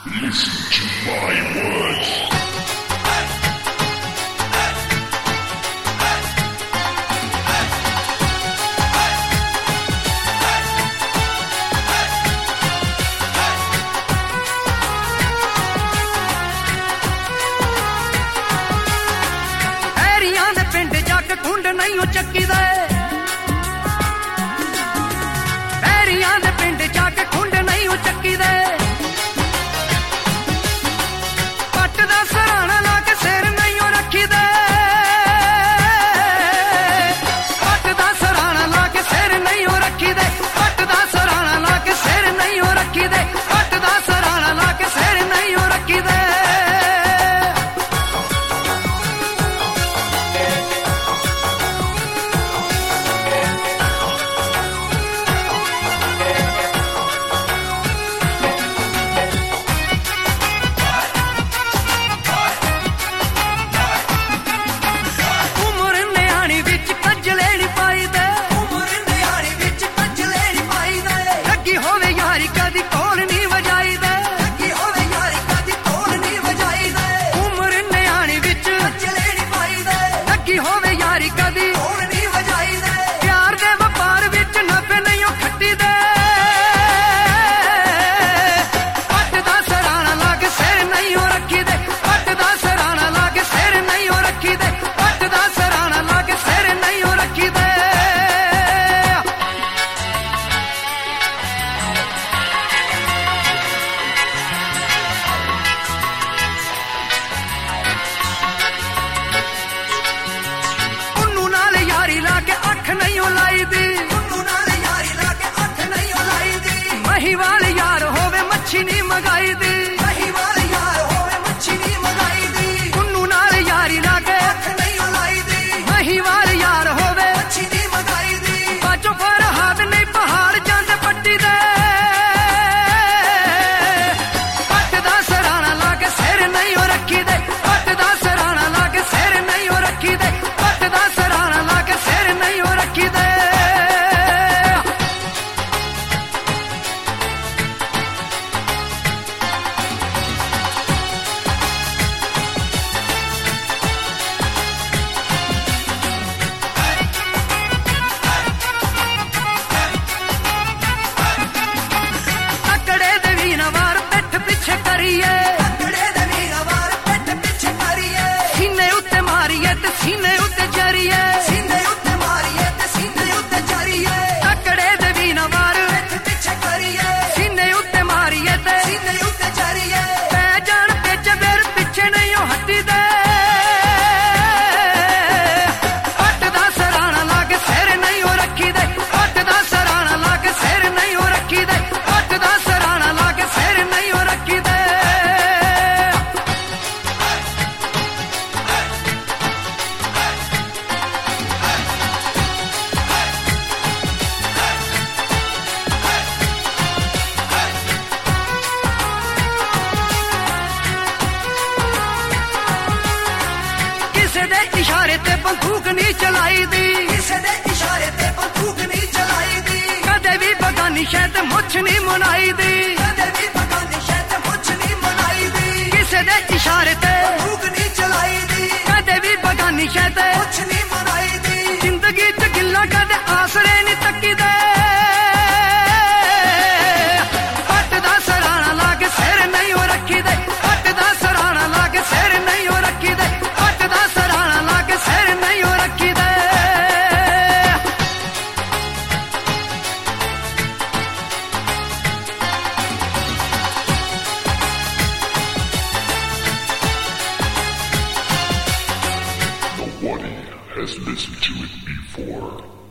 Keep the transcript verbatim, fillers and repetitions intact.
Listen to my words. नहीं हो चक्की दे पैरियां दे पिंड जाके खुंड नहीं हो चक्की दे पट दा सराणा ला के सिर नहीं हो रखी दे पट दा सराणा ला के सिर नहीं हो रखी दे पट दा सराणा ला के सिर नहीं हो रखी दे पट दा सराणा ला के सिर नहीं हो रखी दे महिवाल यार होवे मच्छी नी मंगाई दी महिवाल यार होवे मच्छी नी मंगाई दी कुन्नू नाल यारी लागे अख नहीं लाई दी महिवाल यार होवे मच्छी नी मंगाई दी बाजो पर हाथ नहीं पहाड़ जांदे पट्टी दे पट दा सराणा लागे सिर नहीं हो रखी दे पट दा सराणा लागे सिर नहीं हो रखी दे पट दा सराणा लागे सिर नहीं हो रखी दे सीने उत्ते मारिए ते सीने उत्ते जरिए सीने उत्ते मारिए ते सीने उत्ते जरिए तकड़े दे भी न मार पीछे करिए सीने उत्ते मारिए ते सीने उत्ते जरिए पै जान पीछे फिर पीछे नहीं हो हटी दे पट दा सराणा लागे सिर नहीं हो रखी दे पट दा सराणा लागे सिर नहीं हो रखी दे पट दा सराणा लागे सिर नहीं हो रखी दे इशारे ते बंदूक नहीं चलाई दी किसे दे इशारे ते बंदूक नहीं चलाई दी कदे भी बगानी शैत मुछ नहीं मनाई दी कदे भी बगानी शैत मुछ नहीं मनाई दी किसे दे इशारे ते बंदूक नहीं चलाई दी कदे भी बगानी शैत मुछ नहीं मनाई दी जिंदगी च गिल्ला कदे आसरे नहीं तकी दे पट दा सराणा लागे सिर नहीं हो रखी दे पट दा सराणा लागे सिर नहीं हो रखी दे पट दा सराणा लागे सिर नहीं हो रखी दे Nobody has listened to it before.